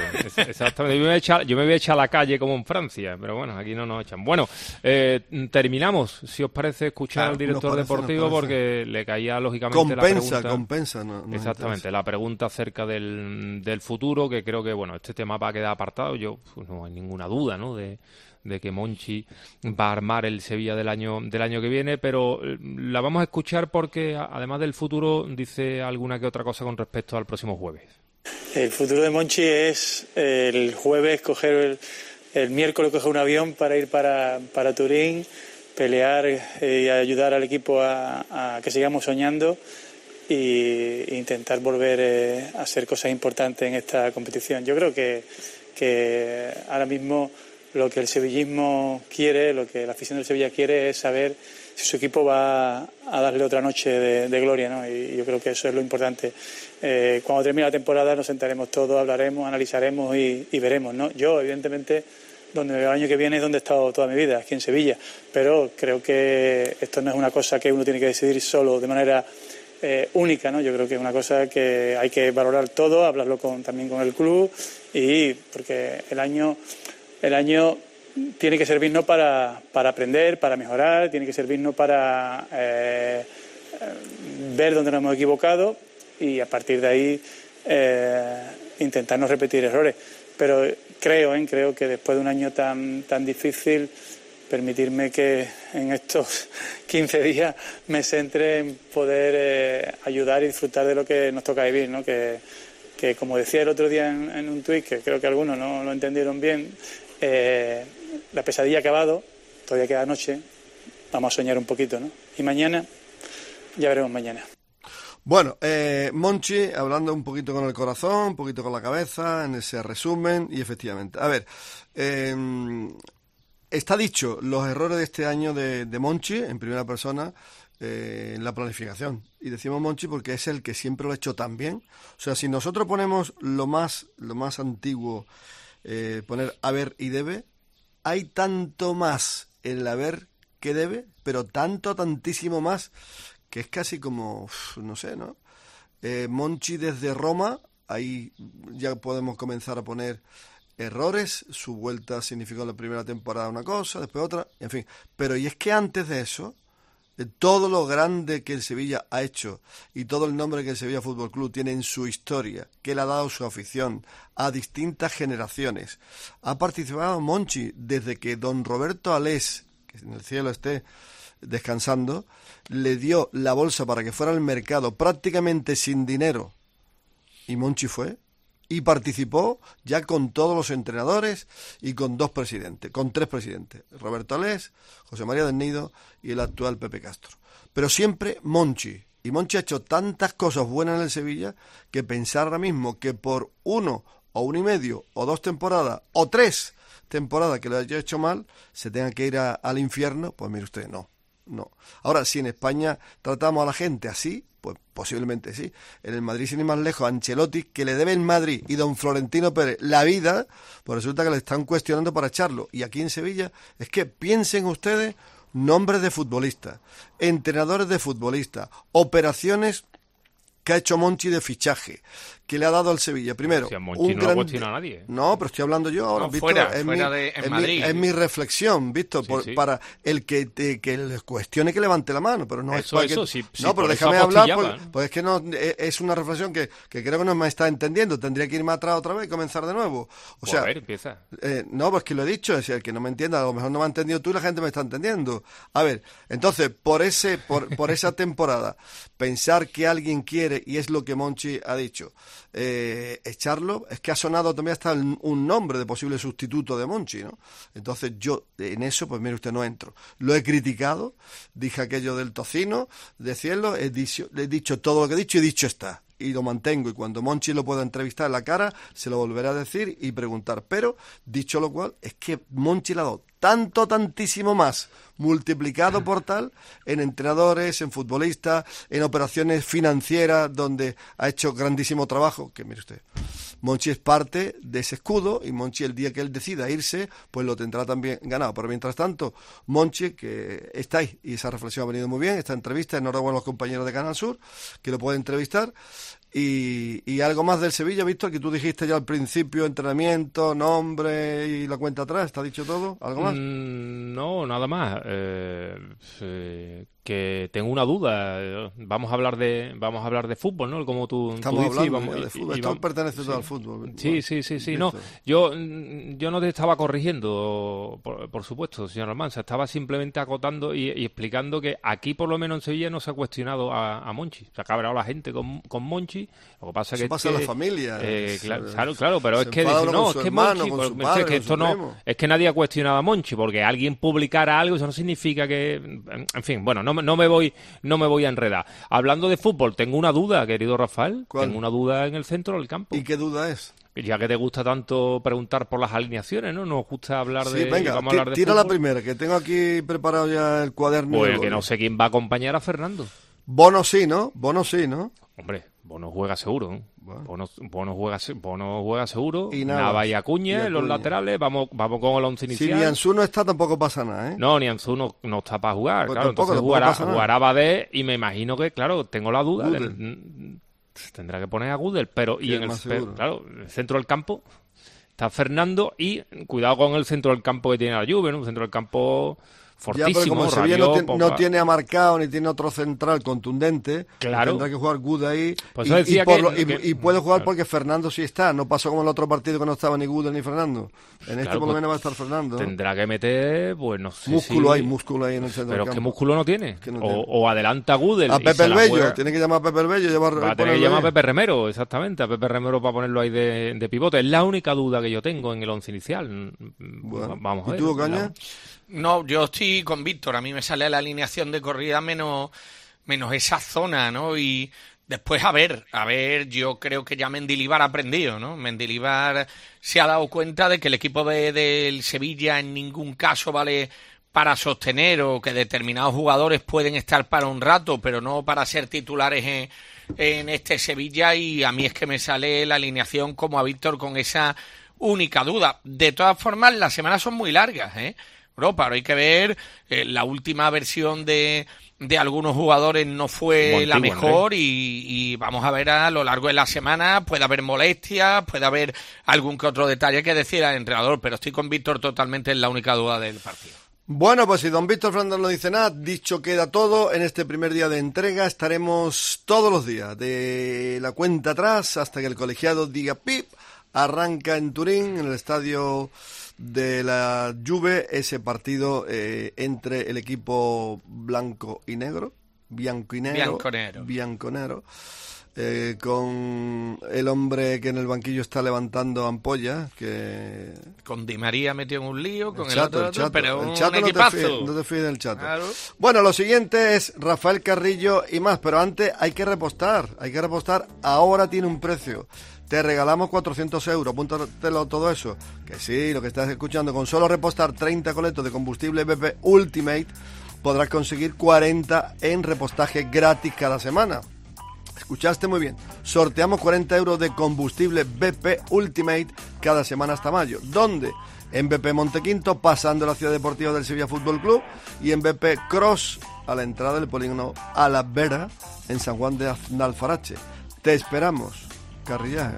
Yo me voy a echar a la calle como en Francia, pero bueno, aquí no nos echan. Bueno, terminamos, si os parece, escuchar al director deportivo, porque le caía lógicamente la pregunta... Compensa. Exactamente, la pregunta acerca del futuro, que creo que, bueno, este tema va a quedar apartado. Yo no hay ninguna duda, ¿no?, de que Monchi va a armar el Sevilla del año que viene, pero la vamos a escuchar porque, además del futuro, dice alguna que otra cosa con respecto al próximo jueves. El futuro de Monchi es el jueves coger el miércoles coger un avión para ir para Turín, pelear y ayudar al equipo a que sigamos soñando e intentar volver a hacer cosas importantes en esta competición. Yo creo que ahora mismo lo que el sevillismo quiere, lo que la afición del Sevilla quiere, es saber si su equipo va a darle otra noche de gloria, ¿no? Y yo creo que eso es lo importante. Cuando termine la temporada nos sentaremos todos, hablaremos, analizaremos y veremos, ¿no? Yo, evidentemente, donde me veo el año que viene es donde he estado toda mi vida, aquí en Sevilla, pero creo que esto no es una cosa que uno tiene que decidir solo de manera única, ¿no? Yo creo que es una cosa que hay que valorar todo, hablarlo también con el club, y porque el año tiene que servirnos para aprender, para mejorar, tiene que servirnos para ver dónde nos hemos equivocado y a partir de ahí intentar no repetir errores. Pero creo que después de un año tan difícil, permitirme que en estos 15 días me centre en poder ayudar y disfrutar de lo que nos toca vivir, ¿no? Que como decía el otro día en un tuit, que creo que algunos no lo entendieron bien, la pesadilla ha acabado, todavía queda noche, vamos a soñar un poquito, ¿no? Y mañana, ya veremos mañana. Bueno, Monchi, hablando un poquito con el corazón, un poquito con la cabeza, en ese resumen, y efectivamente, a ver, está dicho los errores de este año de Monchi, en primera persona, en la planificación. Y decimos Monchi porque es el que siempre lo ha hecho tan bien. O sea, si nosotros ponemos lo más antiguo, poner haber y debe, hay tanto más en el haber que debe, pero tantísimo más, que es casi como, no sé, ¿no? Monchi desde Roma, ahí ya podemos comenzar a poner errores. Su vuelta significó la primera temporada una cosa, después otra, en fin. Pero y es que antes de eso, todo lo grande que el Sevilla ha hecho y todo el nombre que el Sevilla Fútbol Club tiene en su historia, que le ha dado su afición a distintas generaciones, ha participado Monchi desde que don Roberto Alés, que en el cielo esté descansando, le dio la bolsa para que fuera al mercado prácticamente sin dinero, y Monchi fue. Y participó ya con todos los entrenadores y con tres presidentes, Roberto Alés, José María del Nido y el actual Pepe Castro. Pero siempre Monchi. Y Monchi ha hecho tantas cosas buenas en el Sevilla que pensar ahora mismo que por 1 o 1,5 o 2 temporadas o 3 temporadas que lo haya hecho mal, se tenga que ir al infierno, pues mire usted, no. Ahora, si en España tratamos a la gente así, pues posiblemente sí. En el Madrid, sin ir más lejos, Ancelotti, que le debe el Madrid y don Florentino Pérez la vida, pues resulta que le están cuestionando para echarlo. Y aquí en Sevilla, es que piensen ustedes nombres de futbolistas, entrenadores de futbolistas, operaciones que ha hecho Monchi de fichaje, que le ha dado al Sevilla. Primero, si a Monchi no lo cuestiona a nadie. No, pero estoy hablando yo ahora, Víctor. Es mi reflexión, Víctor, Sí. para el que le cuestione que levante la mano, pero no eso, es para sí, no, pero déjame hablar, pues es que no es una reflexión que creo que no me está entendiendo. Tendría que irme atrás otra vez y comenzar de nuevo. O sea, a ver, empieza. No, pues que lo he dicho, es el que no me entienda, a lo mejor no me ha entendido tú y la gente me está entendiendo. A ver, entonces, por esa temporada, pensar que alguien quiere, y es lo que Monchi ha dicho, echarlo, es que ha sonado también hasta un nombre de posible sustituto de Monchi, ¿no? Entonces yo en eso, pues mire usted, no entro. Lo he criticado, dije aquello del tocino, decirlo, le he dicho todo lo que he dicho y dicho está. Y lo mantengo, y cuando Monchi lo pueda entrevistar en la cara, se lo volverá a decir y preguntar. Pero, dicho lo cual, es que Monchi le ha dado tantísimo más, multiplicado por tal, en entrenadores, en futbolistas, en operaciones financieras, donde ha hecho grandísimo trabajo, que mire usted, Monchi es parte de ese escudo, y Monchi el día que él decida irse, pues lo tendrá también ganado. Pero mientras tanto, Monchi, que está ahí, y esa reflexión ha venido muy bien, esta entrevista, enhorabuena a los compañeros de Canal Sur, que lo pueden entrevistar. Y algo más del Sevilla, Víctor, que tú dijiste ya al principio, entrenamiento, nombre y la cuenta atrás, ¿está dicho todo? ¿Algo más? No, nada más. Que tengo una duda. Vamos a hablar de fútbol, ¿no? Como tú dices, hablando de fútbol. Esto pertenece todo al fútbol. Sí. No, yo no te estaba corrigiendo, por supuesto, señor Almanza. Estaba simplemente acotando y explicando que aquí, por lo menos en Sevilla, no se ha cuestionado a Monchi. Se ha cabreado la gente con Monchi. Lo que pasa es que pasa en la familia. Claro, pero es que decir, no, es que Monchi, es que esto no, es que nadie ha cuestionado a Monchi, porque alguien publicara algo, eso no significa que, en fin, bueno, no me voy a enredar. Hablando de fútbol, tengo una duda, querido Rafael. ¿Cuál? Tengo una duda en el centro del campo. ¿Y qué duda es? Ya que te gusta tanto preguntar por las alineaciones, ¿no? Nos gusta hablar de... Venga, vamos a hablar de tira fútbol. La primera, que tengo aquí preparado ya el cuaderno. Pues que no sé quién va a acompañar a Fernando. Bono sí, ¿no? Hombre, Bono juega seguro, ¿no? Bueno. Bono juega seguro. Y Nava y Acuña en los laterales. Vamos con el 11 inicial. Si Nianzú no está, tampoco pasa nada, ¿eh? No, Nianzú no está para jugar. Pues claro, tampoco, entonces jugará Badé, y me imagino que, claro, tengo la duda. Tendrá que poner a Gudel, pero y en el centro del campo está Fernando, y cuidado con el centro del campo que tiene la Juve, ¿no? Un centro del campo fortísimo. Ya, pero como Sevilla no tiene a Marcao ni tiene otro central contundente, claro, tendrá que jugar Gudel ahí. Pues y puede jugar porque Fernando sí está. No pasó como en el otro partido que no estaba ni Gudel ni Fernando. En este por lo menos va a estar Fernando. Tendrá que meter, pues no sé. Músculo ahí en el centro pero del campo. ¿qué músculo no tiene? O adelanta Gudel. A Pepe el Bello, tiene que llamar a Pepe el Bello. Va a tener que llamar a Pepe Remero, exactamente. A Pepe Remero para ponerlo ahí de pivote. Es la única duda que yo tengo en el 11 inicial. Bueno, vamos a ver. ¿Y tú, Caña? No, yo estoy con Víctor. A mí me sale la alineación de corrida menos esa zona, ¿no? Y después, a ver, yo creo que ya Mendilibar ha aprendido, ¿no? Mendilibar se ha dado cuenta de que el equipo del Sevilla en ningún caso vale para sostener, o que determinados jugadores pueden estar para un rato, pero no para ser titulares en este Sevilla, y a mí es que me sale la alineación como a Víctor con esa única duda. De todas formas, las semanas son muy largas, ¿eh? Pero hay que ver la última versión de de algunos jugadores no fue la mejor y vamos a ver a lo largo de la semana, puede haber molestias, puede haber algún que otro detalle que decir al entrenador, pero estoy con Víctor totalmente en la única duda del partido. Bueno, pues si don Víctor Fernández no dice nada, dicho queda todo. En este primer día de entrega estaremos todos los días, de la cuenta atrás hasta que el colegiado diga pip. Arranca en Turín, en el estadio de la Juve, ese partido entre el equipo bianconero, con el hombre que en el banquillo está levantando ampollas, que con Di María metió en un lío, con el Chato, pero el un Chato equipazo. no te fíes del Chato. Claro. Bueno, lo siguiente es Rafael Carrillo y más, pero antes hay que repostar, ahora tiene un precio. Te regalamos 400 euros, apúntatelo todo eso. Que sí, lo que estás escuchando, con solo repostar 30 coletos de combustible BP Ultimate, podrás conseguir 40 en repostaje gratis cada semana. Escuchaste muy bien. Sorteamos 40 euros de combustible BP Ultimate cada semana hasta mayo. ¿Dónde? En BP Montequinto, pasando la ciudad deportiva del Sevilla Fútbol Club, y en BP Cross, a la entrada del polígono A la Vera, en San Juan de Alfarache. Te esperamos. Carrillaje.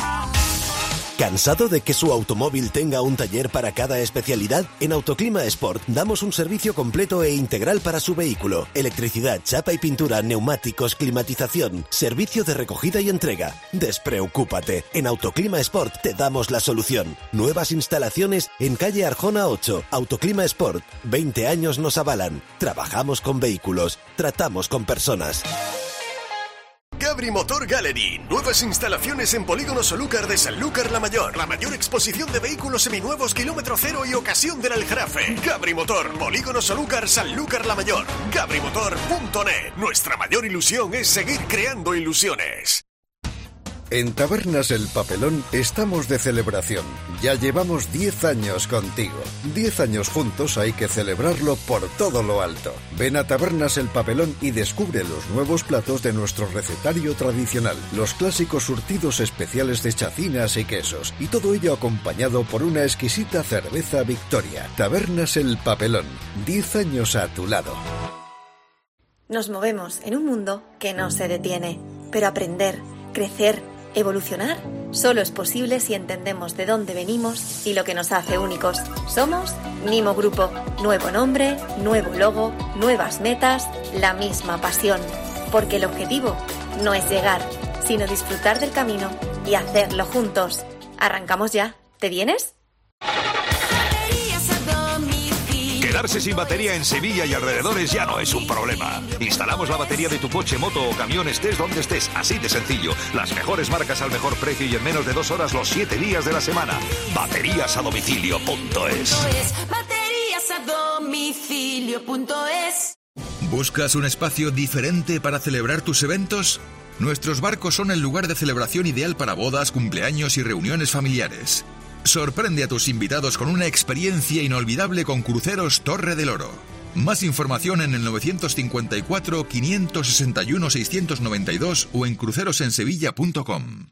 ¿Cansado de que su automóvil tenga un taller para cada especialidad? En Autoclima Sport damos un servicio completo e integral para su vehículo. Electricidad, chapa y pintura, neumáticos, climatización, servicio de recogida y entrega. Despreocúpate, en Autoclima Sport te damos la solución. Nuevas instalaciones en calle Arjona 8. Autoclima Sport, 20 años nos avalan. Trabajamos con vehículos, tratamos con personas. Gabri Motor Gallery. Nuevas instalaciones en Polígono Solúcar de Sanlúcar la Mayor. La mayor exposición de vehículos seminuevos kilómetro cero y ocasión del Aljarafe. Gabri Motor, Polígono Solúcar, Sanlúcar la Mayor. GabriMotor.net. Nuestra mayor ilusión es seguir creando ilusiones. En Tabernas El Papelón estamos de celebración. Ya llevamos 10 años contigo. 10 años juntos hay que celebrarlo por todo lo alto. Ven a Tabernas El Papelón y descubre los nuevos platos de nuestro recetario tradicional. Los clásicos surtidos especiales de chacinas y quesos. Y todo ello acompañado por una exquisita cerveza Victoria. Tabernas El Papelón. 10 años a tu lado. Nos movemos en un mundo que no se detiene. Pero aprender, crecer, evolucionar solo es posible si entendemos de dónde venimos y lo que nos hace únicos. Somos Mimo Grupo. Nuevo nombre, nuevo logo, nuevas metas, la misma pasión. Porque el objetivo no es llegar, sino disfrutar del camino y hacerlo juntos. ¿Arrancamos ya? ¿Te vienes? Quedarse sin batería en Sevilla y alrededores ya no es un problema. Instalamos la batería de tu coche, moto o camión estés donde estés, así de sencillo. Las mejores marcas al mejor precio y en menos de 2 horas los 7 días de la semana. Bateriasadomicilio.es. Bateriasadomicilio.es. ¿Buscas un espacio diferente para celebrar tus eventos? Nuestros barcos son el lugar de celebración ideal para bodas, cumpleaños y reuniones familiares. Sorprende a tus invitados con una experiencia inolvidable con Cruceros Torre del Oro. Más información en el 954-561-692 o en crucerosensevilla.com.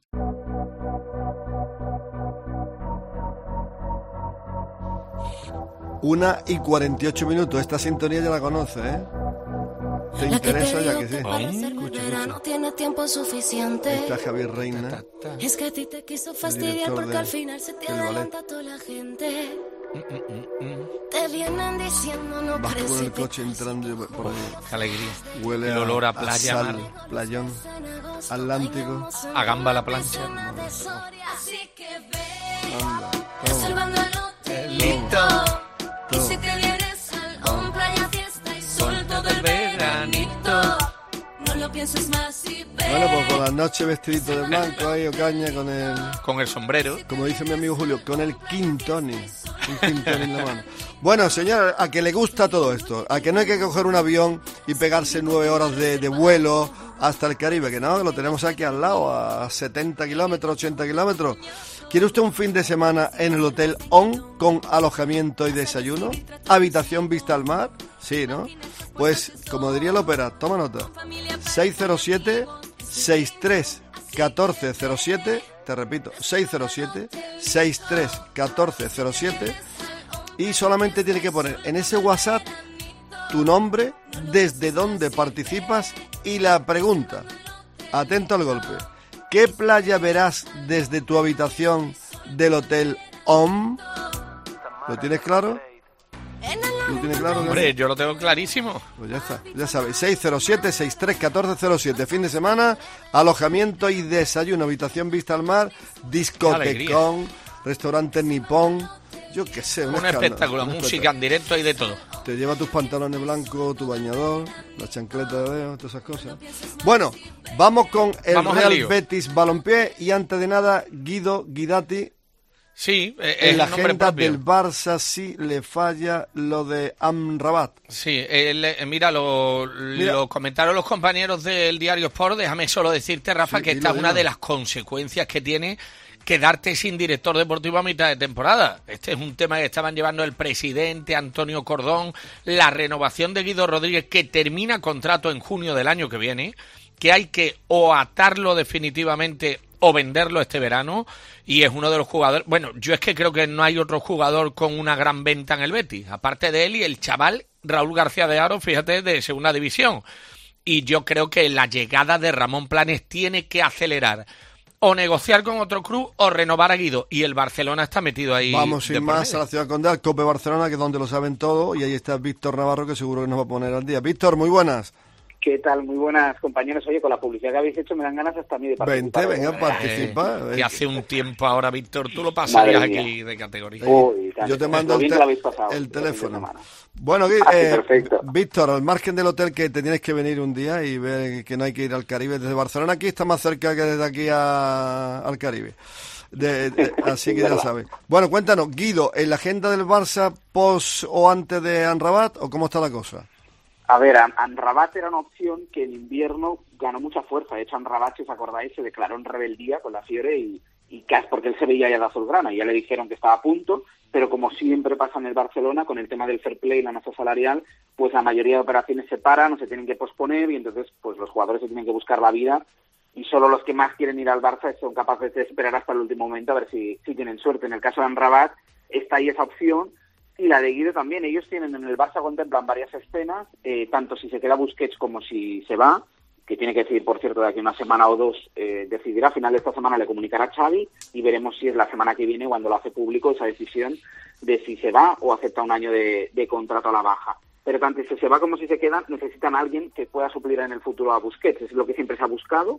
1:48. Esta sintonía ya la conoce, ¿eh? ¿Te interesa ya que sí? No tiene tiempo suficiente. Está Javier Reina. Es que a ti te quiso fastidiar porque al final se te adelanta toda la gente. Te vienen diciendo no vas parece con el coche entrando por ahí. Qué alegría. Huele el olor a playa, sal, playón, Atlántico. A gamba a la plancha. Listo. Y si te vienes al playa, fiesta y sol todo el veranito. No lo pienses más y ve. Bueno, pues por la noche vestidito de blanco ahí, o caña con el sombrero. Como dice mi amigo Julio, con el gin tonic. Un gin tonic en la mano. Bueno, señor, a que le gusta todo esto, a que no hay que coger un avión y pegarse 9 horas de vuelo hasta el Caribe, que no, que lo tenemos aquí al lado, a 70 kilómetros, 80 kilómetros. ¿Quiere usted un fin de semana en el Hotel ON con alojamiento y desayuno? ¿Habitación vista al mar? Sí, ¿no? Pues, como diría la ópera, toma nota. 607-63-1407, te repito, 607-63-1407, y solamente tiene que poner en ese WhatsApp tu nombre, desde dónde participas y la pregunta. Atento al golpe. ¿Qué playa verás desde tu habitación del Hotel OM? ¿Lo tienes claro? ¿Lo tienes claro? Hombre, yo lo tengo clarísimo. Pues ya está, ya sabéis, 607-631407. Fin de semana, alojamiento y desayuno, habitación vista al mar, discotecón, restaurante nipón, yo qué sé. Un espectáculo, música en directo y de todo. Te lleva tus pantalones blancos, tu bañador, la chancleta de dedo, todas esas cosas. Bueno, vamos con el Real Betis Balompié y antes de nada, Guidati. Sí, en la agenda del Barça sí le falla lo de Amrabat. Sí, mira, lo comentaron los compañeros del Diario Sport. Déjame solo decirte, Rafa, que esta es una de las consecuencias que tiene quedarte sin director deportivo a mitad de temporada. Este es un tema que estaban llevando el presidente Antonio Cordón, la renovación de Guido Rodríguez, que termina contrato en junio del año que viene, que hay que o atarlo definitivamente o venderlo este verano, y es uno de los jugadores. Bueno, yo es que creo que no hay otro jugador con una gran venta en el Betis, aparte de él y el chaval Raúl García de Haro, fíjate, de segunda división. Y yo creo que la llegada de Ramón Planes tiene que acelerar o negociar con otro club o renovar a Guido, y el Barcelona está metido ahí. Vamos sin más a la ciudad condal, Cope Barcelona, que es donde lo saben todo, y ahí está Víctor Navarro, que seguro que nos va a poner al día. Víctor, muy buenas. ¿Qué tal? Muy buenas, compañeros. Oye, con la publicidad que habéis hecho me dan ganas hasta a mí de participar. Vente, venga, participa. Que hace un tiempo ahora, Víctor, tú lo pasarías aquí de categoría. Uy, yo te mando el teléfono. Bueno, Víctor, al margen del hotel, que te tienes que venir un día y ver que no hay que ir al Caribe. Desde Barcelona aquí está más cerca que desde aquí al Caribe. Así que ya sabes. Bueno, cuéntanos, Guido, ¿en la agenda del Barça post o antes de Amrabat o cómo está la cosa? A ver, Amrabat era una opción que en invierno ganó mucha fuerza. De hecho, Amrabat, si os acordáis, se declaró en rebeldía con la Fiore y casi porque él se veía ya de azulgrana y ya le dijeron que estaba a punto, pero como siempre pasa en el Barcelona, con el tema del fair play y la masa salarial, pues la mayoría de operaciones se paran o se tienen que posponer y entonces pues los jugadores se tienen que buscar la vida y solo los que más quieren ir al Barça son capaces de esperar hasta el último momento a ver si tienen suerte. En el caso de Amrabat está ahí esa opción. Y la de Guido también. Ellos tienen en el Barça, contemplan varias escenas, tanto si se queda Busquets como si se va, que tiene que decidir, por cierto, de aquí una semana o dos, decidirá. A final de esta semana le comunicará a Xavi y veremos si es la semana que viene cuando lo hace público esa decisión de si se va o acepta un año de contrato a la baja. Pero tanto si se va como si se queda, necesitan a alguien que pueda suplir en el futuro a Busquets. Es lo que siempre se ha buscado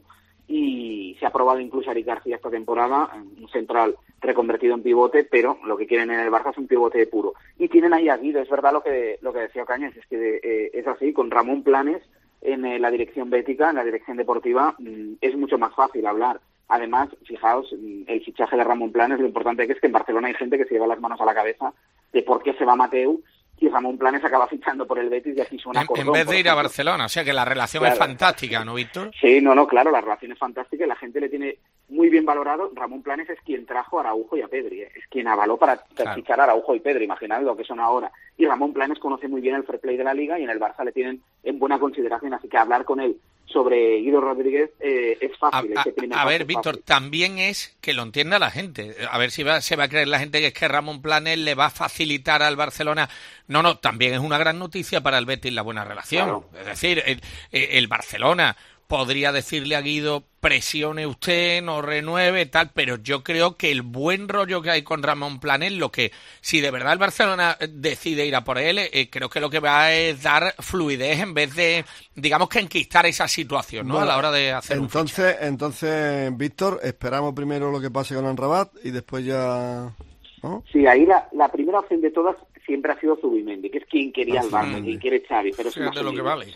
y se ha probado incluso a Eric García esta temporada, un central reconvertido en pivote, pero lo que quieren en el Barça es un pivote puro. Y tienen ahí a Guido, es verdad lo que decía Ocañas, es que es así, con Ramón Planes en la dirección bética, en la dirección deportiva, es mucho más fácil hablar. Además, fijaos, el fichaje de Ramón Planes, lo importante que es que en Barcelona hay gente que se lleva las manos a la cabeza de por qué se va Mateu, y Ramón Planes acaba fichando por el Betis y aquí suena Cordón. En vez de ir a Barcelona, o sea que la relación es fantástica, ¿no, Víctor? Sí, no, claro, la relación es fantástica y la gente le tiene muy bien valorado. Ramón Planes es quien trajo a Araujo y a Pedri, es quien avaló para fichar a Araujo y Pedri, imaginad lo que son ahora. Y Ramón Planes conoce muy bien el fair play de la Liga y en el Barça le tienen en buena consideración, así que hablar con él sobre Guido Rodríguez es fácil. A ver, Víctor, también es que lo entienda la gente. A ver si se va a creer la gente que es que Ramón Planes le va a facilitar al Barcelona. No, también es una gran noticia para el Betis la buena relación. Claro. Es decir, el Barcelona podría decirle a Guido, presione usted, no renueve, tal, pero yo creo que el buen rollo que hay con Ramón Planes, lo que, si de verdad el Barcelona decide ir a por él, creo que lo que va es dar fluidez en vez de, digamos, que enquistar esa situación, ¿no? Bueno, a la hora de hacer entonces, Víctor, esperamos primero lo que pase con Amrabat y después ya, ¿no? Sí, ahí la primera opción de todas siempre ha sido Zubimendi, que es quien quería el Barça, quien quiere Xavi, pero es lo que vale.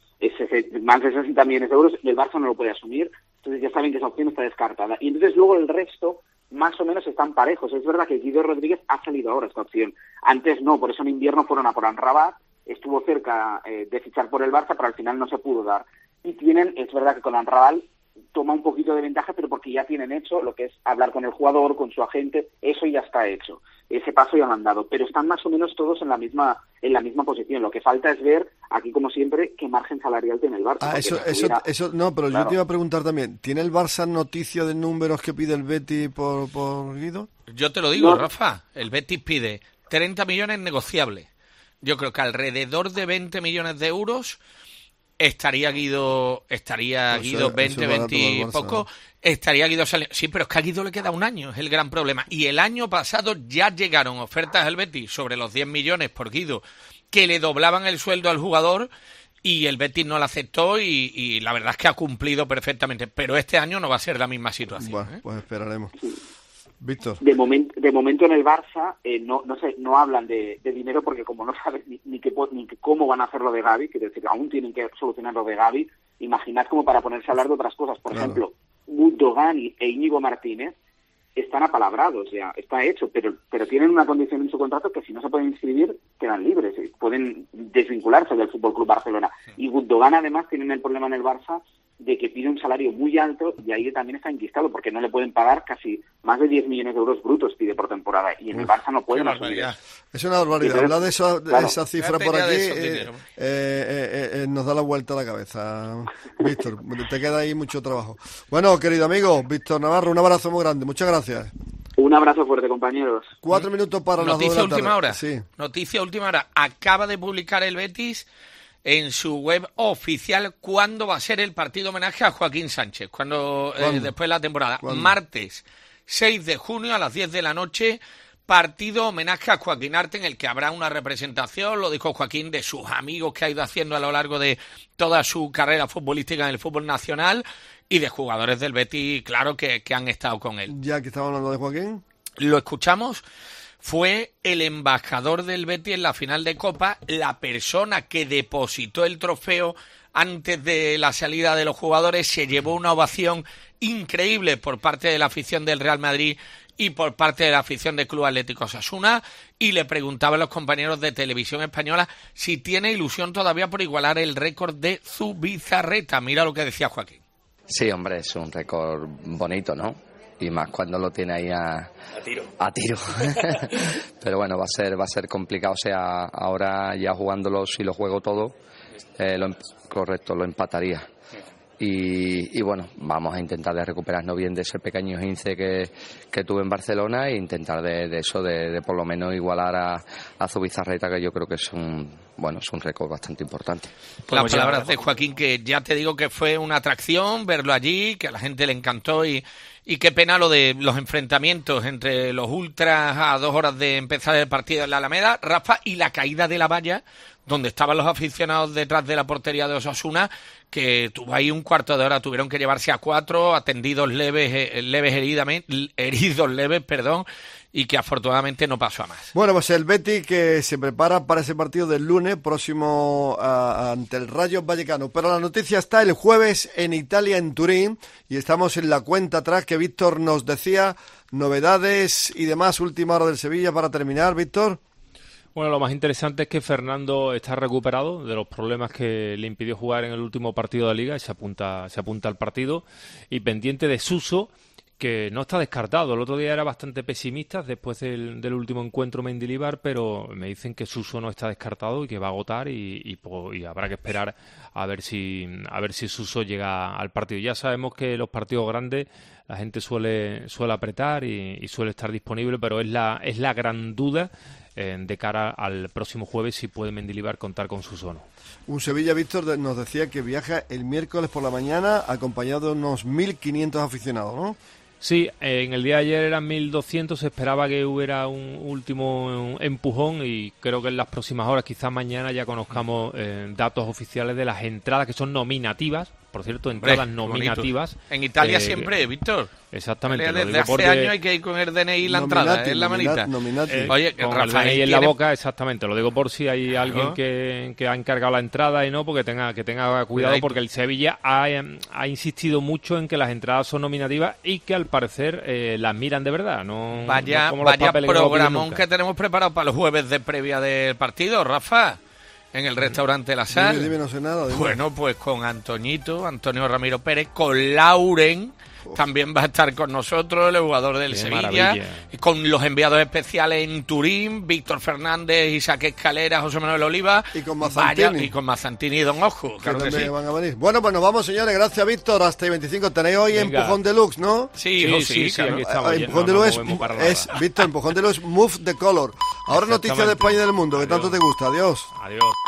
Más de 60 millones de euros, el Barça no lo puede asumir, entonces ya saben que esa opción está descartada. Y entonces luego el resto más o menos están parejos. Es verdad que Guido Rodríguez ha salido ahora esta opción. Antes no, por eso en invierno fueron a por Amrabat, estuvo cerca de fichar por el Barça, pero al final no se pudo dar. Y es verdad que con Amrabat toma un poquito de ventaja, pero porque ya tienen hecho lo que es hablar con el jugador, con su agente, eso ya está hecho. Ese paso ya lo han dado, pero están más o menos todos en la misma posición. Lo que falta es ver, aquí como siempre, qué margen salarial tiene el Barça. Eso no, pero claro. Yo te iba a preguntar también, ¿tiene el Barça noticia de números que pide el Betis por Guido? Yo te lo digo, no. Rafa, el Betis pide 30 millones negociables. yo creo que alrededor de 20 millones de euros estaría Guido 20 y poco, estaría Guido saliendo. Sí, pero es que a Guido le queda un año, es el gran problema. Y el año pasado ya llegaron ofertas al Betis sobre los 10 millones por Guido, que le doblaban el sueldo al jugador, y el Betis no lo aceptó, y la verdad es que ha cumplido perfectamente. Pero este año no va a ser la misma situación. Bueno, pues esperaremos. Víctor. De momento en el Barça no hablan de dinero, porque como no saben ni cómo van a hacer lo de Gavi, que decir, aún tienen que solucionar lo de Gavi, imaginad como para ponerse a hablar de otras cosas. Por ejemplo, Gundogan e Íñigo Martínez están apalabrados, ya está hecho, pero tienen una condición en su contrato que si no se pueden inscribir quedan libres, pueden desvincularse del Fútbol Club Barcelona. Y Gundogan además tienen el problema en el Barça de que pide un salario muy alto, y ahí también está enquistado porque no le pueden pagar casi más de 10 millones de euros brutos pide por temporada, y en el Barça no pueden asumir. Es una barbaridad. Hablar de esa cifra por aquí nos da la vuelta a la cabeza. Víctor, te queda ahí mucho trabajo. Bueno, querido amigo Víctor Navarro, un abrazo muy grande, muchas gracias. Un abrazo fuerte, compañeros. 4 minutos para las 2 de la tarde. Última hora. Sí. Noticia última hora. Acaba de publicar el Betis en su web oficial cuándo va a ser el partido homenaje a Joaquín Sánchez, después de la temporada. ¿Cuándo? Martes 6 de junio a las 10 de la noche, partido homenaje a Joaquín Arte, en el que habrá una representación, lo dijo Joaquín, de sus amigos que ha ido haciendo a lo largo de toda su carrera futbolística en el fútbol nacional, y de jugadores del Betis, claro, que han estado con él. Ya que estamos hablando de Joaquín, lo escuchamos. Fue el embajador del Betis en la final de Copa, la persona que depositó el trofeo antes de la salida de los jugadores. Se llevó una ovación increíble por parte de la afición del Real Madrid y por parte de la afición del Club Atlético Osasuna, y le preguntaba a los compañeros de Televisión Española si tiene ilusión todavía por igualar el récord de Zubizarreta. Mira lo que decía Joaquín. Sí, hombre, es un récord bonito, ¿no? Y más cuando lo tiene ahí a tiro. Pero bueno, va a ser complicado. O sea, ahora ya jugándolo, si lo juego todo, lo empataría. Y bueno, vamos a intentar de recuperarnos bien de ese pequeño esguince que tuve en Barcelona, e intentar de eso, de por lo menos igualar a Zubizarreta, que yo creo que es un récord bastante importante. Las palabras de Joaquín, que ya te digo que fue una atracción verlo allí, que a la gente le encantó, y qué pena lo de los enfrentamientos entre los ultras a 2 horas de empezar el partido en la Alameda, Rafa, y la caída de la valla donde estaban los aficionados detrás de la portería de Osasuna, que tuvo ahí un cuarto de hora, tuvieron que llevarse a 4, atendidos heridos leves, y que afortunadamente no pasó a más. Bueno, pues el Betis que se prepara para ese partido del lunes próximo ante el Rayo Vallecano. Pero la noticia está el jueves en Italia, en Turín, y estamos en la cuenta atrás que Víctor nos decía, novedades y demás, última hora del Sevilla para terminar, Víctor. Bueno, lo más interesante es que Fernando está recuperado de los problemas que le impidió jugar en el último partido de Liga, y se apunta al partido, y pendiente de Suso, que no está descartado. El otro día era bastante pesimista después del último encuentro Mendilibar, pero me dicen que Suso no está descartado y que va a agotar, y habrá que esperar a ver si Suso llega al partido. Ya sabemos que los partidos grandes la gente suele apretar y suele estar disponible, pero es la gran duda de cara al próximo jueves, si puede Mendilibar contar con Suso o no. Un Sevilla, Víctor, nos decía que viaja el miércoles por la mañana acompañado de unos 1.500 aficionados, ¿no? Sí, en el día de ayer eran 1.200, se esperaba que hubiera un último empujón, y creo que en las próximas horas, quizás mañana, ya conozcamos datos oficiales de las entradas, que son nominativas, por cierto, entradas nominativas. En Italia siempre, Víctor. Exactamente. Desde hace años hay que ir con el DNI y la entrada, es la manita. Oye, con Rafael el DNI en la boca, exactamente. Lo digo por si hay alguien que ha encargado la entrada y no, porque tenga cuidado, porque el Sevilla ha insistido mucho en que las entradas son nominativas y que al parecer las miran de verdad. Vaya programón que tenemos preparado para los jueves de previa del partido, Rafa. En el restaurante La Sal. Dime, no sé nada. Bueno, pues con Antonio Ramiro Pérez, con Lauren, también va a estar con nosotros, el jugador del Sevilla, y con los enviados especiales en Turín, Víctor Fernández, Isaac Escalera, José Manuel Oliva, y con Mazzantini y Don Ojo, claro que sí. Van a venir. Bueno, pues nos vamos, señores, gracias, Víctor, hasta el 25. Tenéis hoy Empujón Deluxe, ¿no? Sí, claro. Empujón Deluxe es Víctor, Empujón Deluxe Move the Color. Ahora noticias de España y del mundo, que tanto te gusta. Adiós. Adiós.